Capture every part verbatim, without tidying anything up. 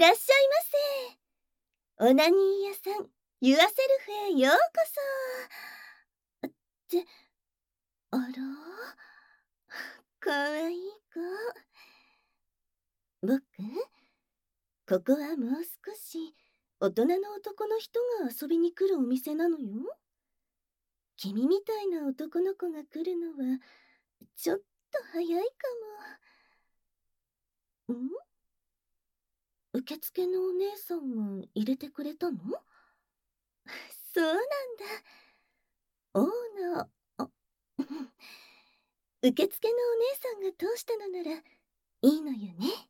らっしゃいませ。オナニー屋さん、ユアセルフへようこそ。って、あら、かわいい子。僕、ここはもう少し大人の男の人が遊びに来るお店なのよ。君みたいな男の子が来るのはちょっと早いかも。ん？受付のお姉さんが入れてくれたの？そうなんだ。オーナー、あ、受付のお姉さんが通したのならいいのよね。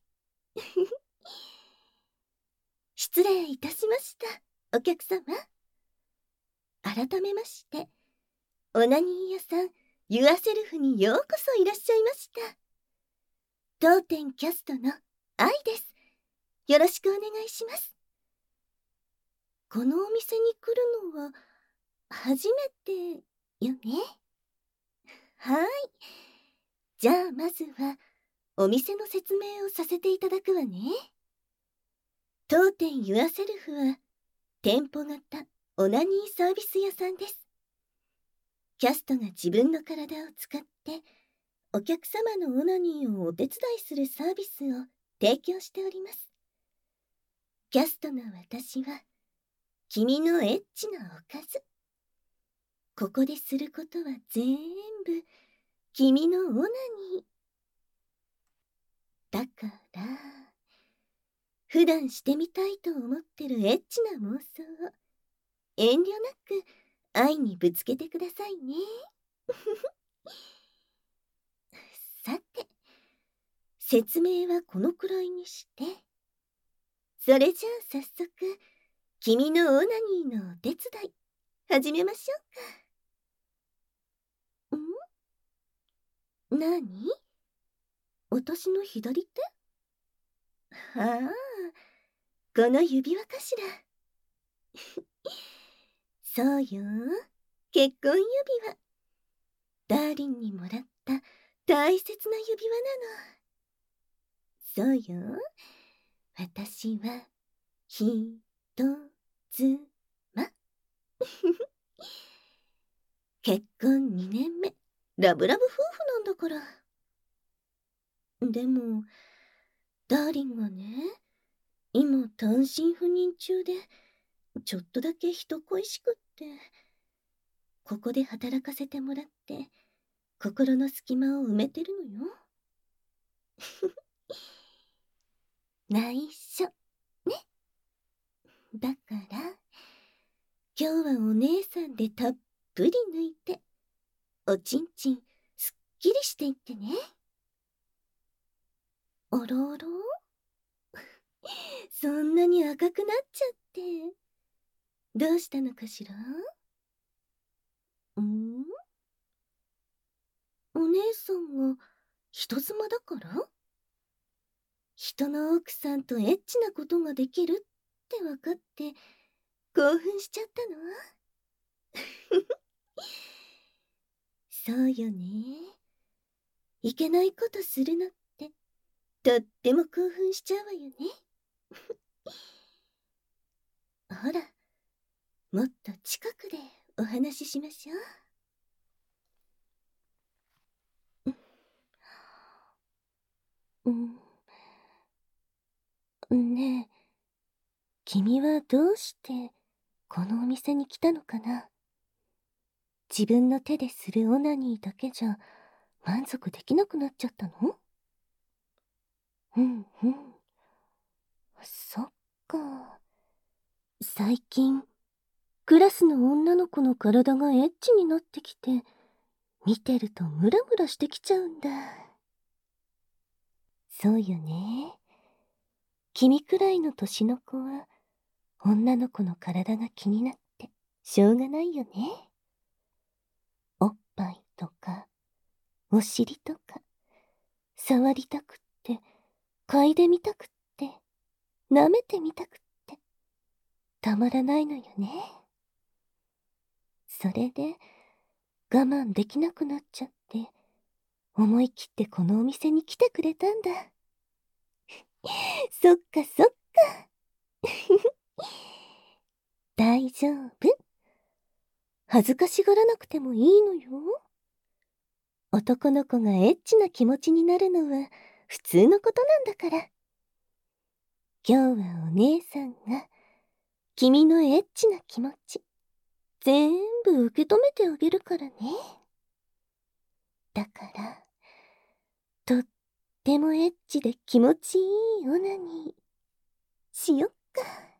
失礼いたしました、お客様。改めまして、オナニー屋さん、ユアセルフにようこそいらっしゃいました。当店キャストの愛です。よろしくお願いします。このお店に来るのは初めてよね。はい。じゃあまずはお店の説明をさせていただくわね。当店ユアセルフは店舗型オナニーサービス屋さんです。キャストが自分の体を使ってお客様のオナニーをお手伝いするサービスを提供しております。キャストの私は君のエッチなおかず。ここですることは全部君のオナニー。だから普段してみたいと思ってるエッチな妄想を遠慮なく愛にぶつけてくださいね。さて、説明はこのくらいにして、それじゃあ早速君のオナニーのお手伝い始めましょうか。ん？なに？私の左手？はあ、この指輪かしら。そうよ、結婚指輪。ダーリンにもらった大切な指輪なの。そうよ、私はひとつま。結婚にねんめ、ラブラブ夫婦なんだから。でもダーリンがね、今単身赴任中でちょっとだけ人恋しくって、ここで働かせてもらって心の隙間を埋めてるのよ。内緒ね。だから今日はお姉さんでたっぷり抜いておちんちんすっきりしていってね。あらあら、そんなに赤くなっちゃってどうしたのかしら。ん？お姉さんが人妻だから？人の奥さんとエッチなことができるって分かって興奮しちゃったの？そうよね。いけないことするのってとっても興奮しちゃうわよね。ほら、もっと近くでお話ししましょう。うん。ねえ、君はどうしてこのお店に来たのかな？自分の手でするオナニーだけじゃ満足できなくなっちゃったの？うんうん。そっか。最近クラスの女の子の体がエッチになってきて、見てるとムラムラしてきちゃうんだ。そうよね。君くらいの年の子は女の子の体が気になってしょうがないよね。おっぱいとかお尻とか触りたくって嗅いでみたくって舐めてみたくってたまらないのよね。それで我慢できなくなっちゃって思い切ってこのお店に来てくれたんだ。そっかそっか。 恥ずかしがらなくてもいいのよ。男の子がエッチな気持ちになるのは普通のことなんだから。今日はお姉さんが君のエッチな気持ち全部受け止めてあげるからね。だからとってもエッチで気持ちいいオナニーしよっか。